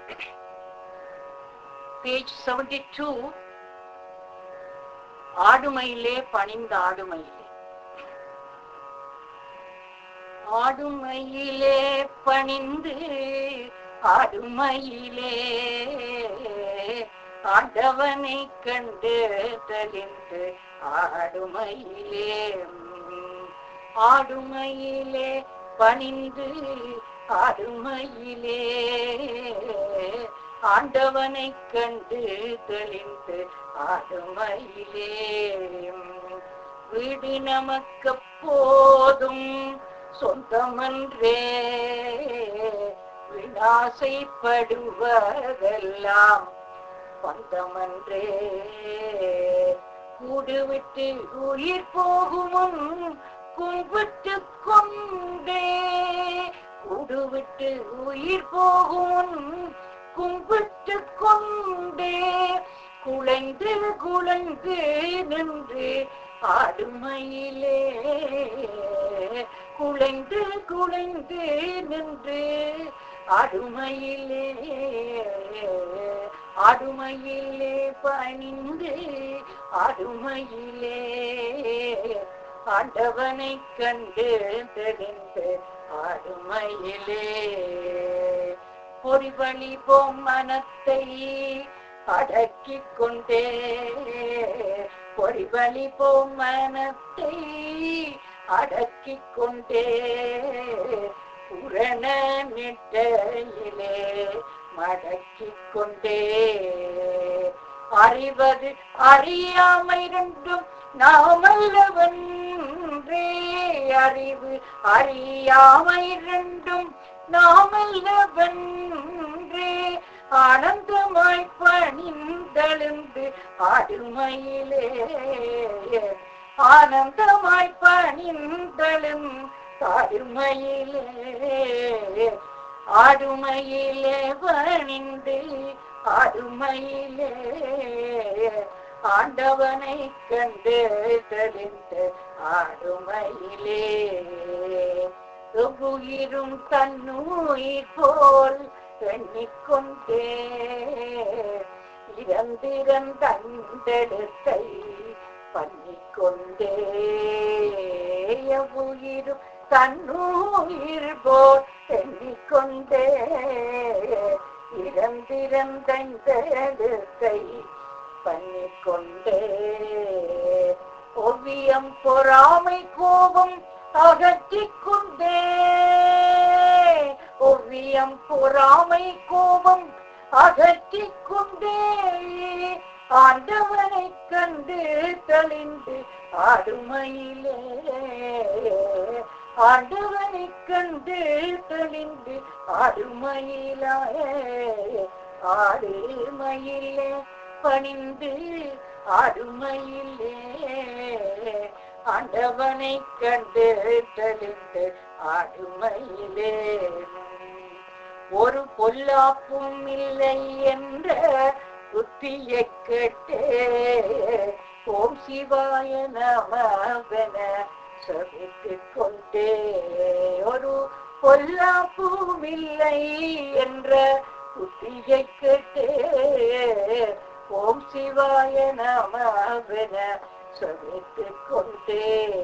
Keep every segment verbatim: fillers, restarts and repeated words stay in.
Page seventy-two. ஆடுமையிலே பணிந்த ஆடுமையிலே. ஆடுமையிலே பணிந்து ஆடுமையிலே ஆண்டவனை கண்டு தெளிந்து ஆடுமையிலே. ஆடுமையிலே பணிந்து ஆடுமையிலே ஆண்டவனை கண்டு தெளிந்து ஆடுமையிலே. வீடு நமக்கு போதும் சொந்தமன்றே, வினாசைப்படுவதெல்லாம் பந்தமன்றே. கூடு விட்டு உயிர் போகுமுன் கும்பிட்டு கொண்டே, கூடு விட்டு உயிர் போகுமுன் கும்பிட்டு கொண்டே குலைந்து குலைந்து நின்று ஆடுமையிலே. குலைந்து குலைந்து நின்று ஆடுமையிலே. ஆடுமையிலே பணிந்து ஆடுமையிலே ஆண்டவனை கண்டு தெளிந்து ஆடுமையிலே. பொறிவழி போம் மனத்தை அடக்கிக் கொண்டே, பொறிவழி போம் மனத்தை அடக்கிக் கொண்டே புரண நெட்டையிலே மடக்கிக் கொண்டே. அறிவது அறியாமை ரெண்டும் நாமல்லவன்றே, அறிவு அறியாமை ரெண்டும் நாமல்லவன்றே. ஆனந்தமாய் பணிந்தெழுந்து ஆடுமையிலே, ஆனந்தமாய் பணிந்தெழும் ஆடுமையிலே. ஆடுமையிலே பணிந்து ஆடுமையிலே ஆண்டவனை கண்டு தெளிந்து ஆடுமையிலே. எவ்வுயிரும் தன்னுயிர் போல் எண்ணிக்கொண்டே இறந்திறந்தெடுத்தை பண்ணிக்கொண்டே. எவ்வுயிரும் தன்னுயிர் போல் எண்ணிக்கொண்டே இறந்திறந்தெடுத்தை பண்ணிக்கொண்டே. ஓவியம் பொறாமை கோபம் அகற்றிக் கொண்டே, ஓவியம் பொறாமை கோபம் அகற்றிக் கொண்டே ஆண்டவனை கண்டு தெளிந்து ஆடுமையிலே. ஆண்டவனை கண்டு தெளிந்து ஆடுமையிலே. ஆடுமையிலே பணிந்து ஆடுமையிலே ஆண்டவனை கண்டு தெளிந்து ஆடுமையிலே. ஒரு பொல்லாப்பும் இல்லை என்ற புத்தியை கேட்டே ஓம் சிவாய நமவென சபித்துக் கொண்டே. ஒரு பொல்லாப்பும் இல்லை என்ற புத்தியை கேட்டே ஓம் சிவாய நமவென சபித்துக் கொண்டே.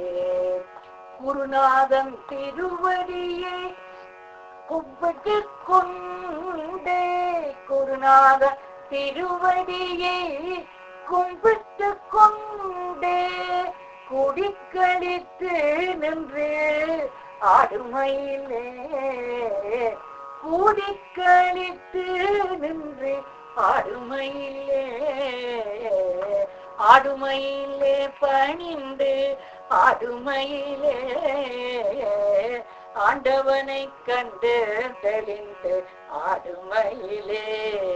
குருநாதன் திருவடியை கும்பிட்டு கொண்டே, குருநாதன் திருவடியை கும்பிட்டு கொண்டே குடிக்கழித்து நின்று ஆடுமையிலே. குடிக்கழித்து நின்று ஆடுமையிலே. ஆடுமையிலே பணிந்து ஆடுமையிலே ஆண்டவனை கண்டு தெளிந்து ஆடுமையிலே.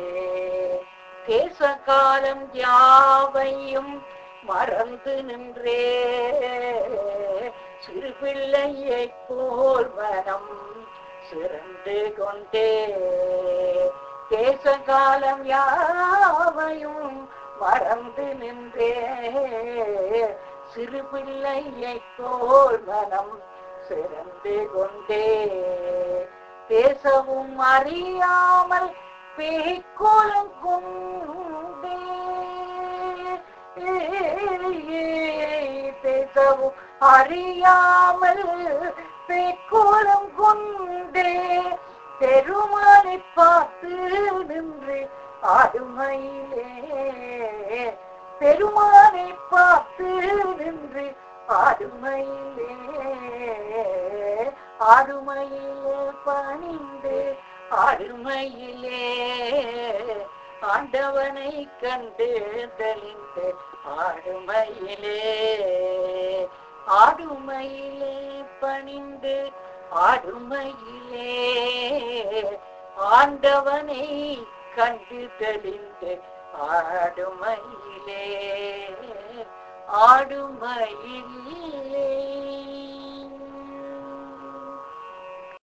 தேச காலம் யாவையும் மறந்து நின்றே சிறு பிள்ளையை போல் மனம் சிறந்து கொண்டே. தேச காலம் யாவையும் மறந்து நின்றே சிறு பிள்ளையை போல் மனம் சிறந்து கொண்டே. பேசவும் அறியாமல் பேய்க்கோலம் கொண்டே பேசவும் அறியாமல் பேய்க்கோலம் கொண்டே பெருமானை பார்த்து நின்று ஆடுமையிலே பெருமானை பார்த்து நின்று ஆடுமையிலே ஆடுமையிலே பணிந்து ஆடுமையிலே ஆண்டவனை கண்டு தெளிந்து ஆடுமையிலே ஆடுமையிலே பணிந்து ஆடுமையிலே ஆண்டவனை கண்டு தெளிந்து ஆடுமையிலே ஆடுமையிலே